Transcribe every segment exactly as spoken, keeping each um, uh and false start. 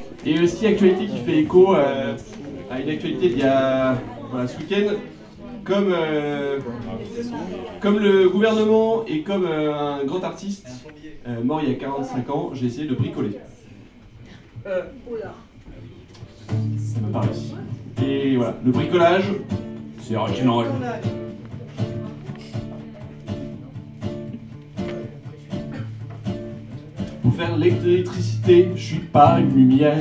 Et aussi actualité qui fait écho euh, à une actualité d'il y a voilà, ce week-end. Comme, euh, comme le gouvernement et comme euh, un grand artiste euh, mort il y a quarante-cinq ans, j'ai essayé de bricoler. Euh, ça m'a pas réussi. Et voilà, le bricolage, c'est rock'n'roll. Pour faire l'électricité, je suis pas une lumière.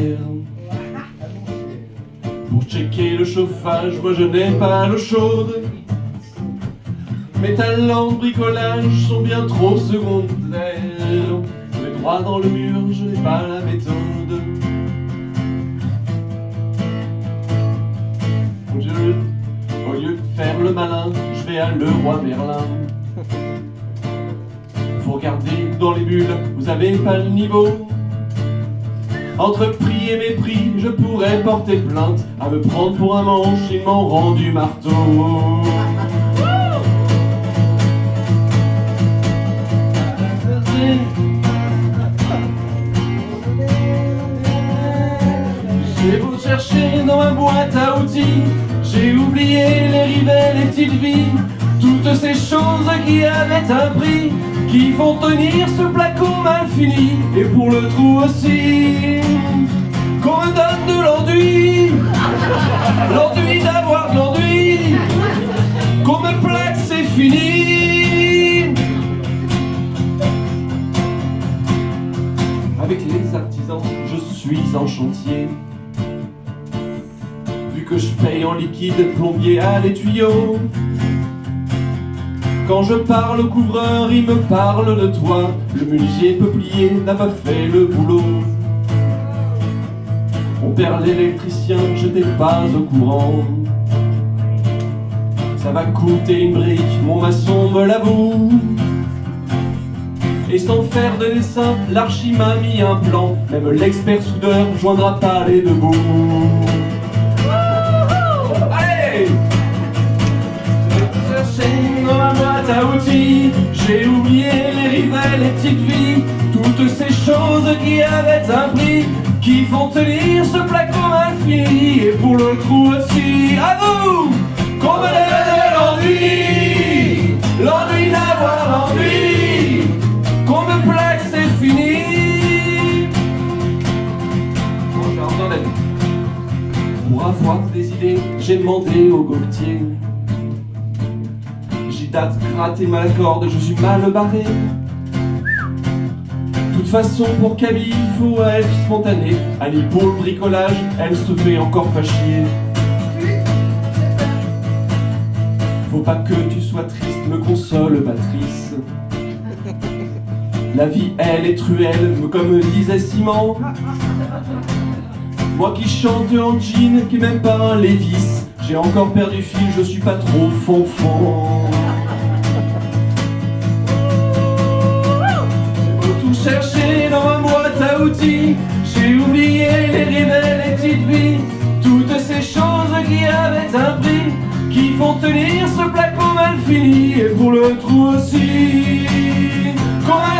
Pour checker le chauffage, moi je n'ai pas l'eau chaude. Mes talents de bricolage sont bien trop secondaires. Je vais droit dans le mur, je n'ai pas la méthode. Je, au lieu de faire le malin, je vais à Leroy Merlin. Vous regardez dans les bulles, vous avez pas le niveau. Entre prix et mépris, je pourrais porter plainte. À me prendre pour un manche, ils m'ont rendu marteau. J'ai beau chercher dans ma boîte à outils, j'ai oublié les rivets, les petites vies, toutes ces choses qui avaient un prix, qui font tenir ce placo mal fini. Et pour le trou aussi, qu'on me donne de l'enduit, l'enduit d'avoir de l'enduit, qu'on me plaque c'est fini. Avec les artisans, je suis en chantier. Vu que je paye en liquide, plombier à les tuyaux. Quand je parle au couvreur, il me parle de toi. Le menuisier peuplier n'a pas fait le boulot. On perd l'électricien, je n'étais pas au courant. Ça va coûter une brique, mon maçon me l'avoue. Et sans faire de dessin, l'archi m'a mis un plan. Même l'expert soudeur joindra pas les deux bouts. Allez! Dans ma boîte à outils, j'ai oublié les rivets, les petites vies, toutes ces choses qui avaient un prix, qui font tenir ce placo mal fini. Et pour le trou aussi, à vous, qu'on me donne l'ennui, l'ennui d'avoir l'ennui, qu'on me plaque c'est fini. Pour avoir des idées, j'ai demandé au gaultier. Date, gratter ma corde, je suis mal barré. De toute façon, pour Camille, il faut être spontané. Annie, pour le bricolage, elle se fait encore pas chier. Faut pas que tu sois triste, me console Patrice. La vie, elle est truelle, comme disait Simon. Moi qui chante en jean, qui est même pas un Lévis. J'ai encore perdu fil, je suis pas trop fond-fond. Chercher dans ma boîte à outils, j'ai oublié les rivets, les petites vies, toutes ces choses qui avaient un prix, qui font tenir ce placo mal fini. Et pour le trou aussi, qu'on